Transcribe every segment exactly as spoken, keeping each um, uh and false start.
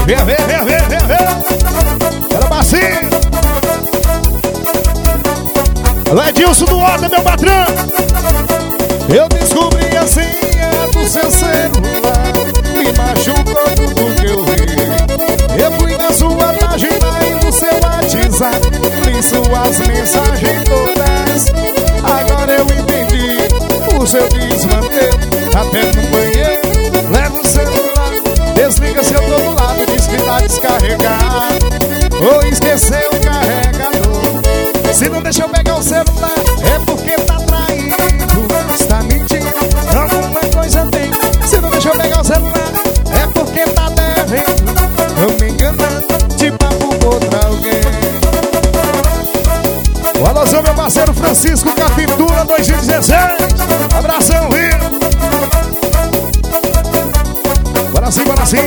Vem, vem, vem, vem, vem, vem. Era bacinho. Alô, Edilson do Horta, meu patrão. Eu descobri a senha do seu celular, me machucou tudo que eu vi. Eu fui na sua página e no seu WhatsApp, li suas mensagens todas. Agora eu entendi o seu desmantelo. Até no banheiro, leva o celular, desliga se eu tô do lado, diz que tá descarregado, ou esqueceu o carregador. Se não deixa eu pegar o celular, é porque tá traído, está mentindo, alguma coisa tem. Se não deixa eu pegar o celular, é porque tá devendo, eu me enganando, de papo com outra alguém. O alôzão, meu parceiro Francisco Capintura dois mil e dezesseis. Abração, viu? Bora sim, bora sim.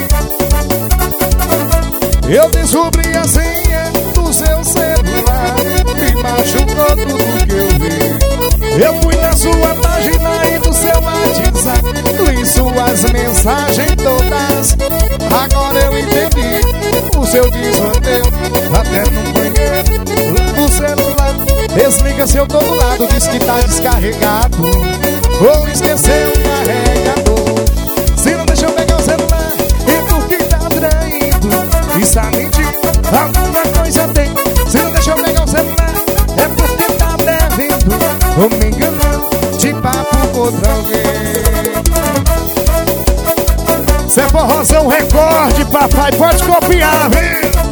Eu descobri a senha do seu celular, me machucou tudo que eu vi. Eu fui na sua página e no seu WhatsApp, li suas mensagens todas. Agora eu entendi o seu desmantelo. Até no banheiro, leva o celular, desliga se eu tô do lado, diz que tá descarregado, ou esqueceu o carregador. Se não deixa eu pegar o celular, é porque tá traído, está mentindo, alguma coisa tem. Se não deixa eu pegar o celular, é porque tá devendo, ou me enganando, de papo com outra alguém. Cê é forrozão recorde, papai, pode copiar, vem.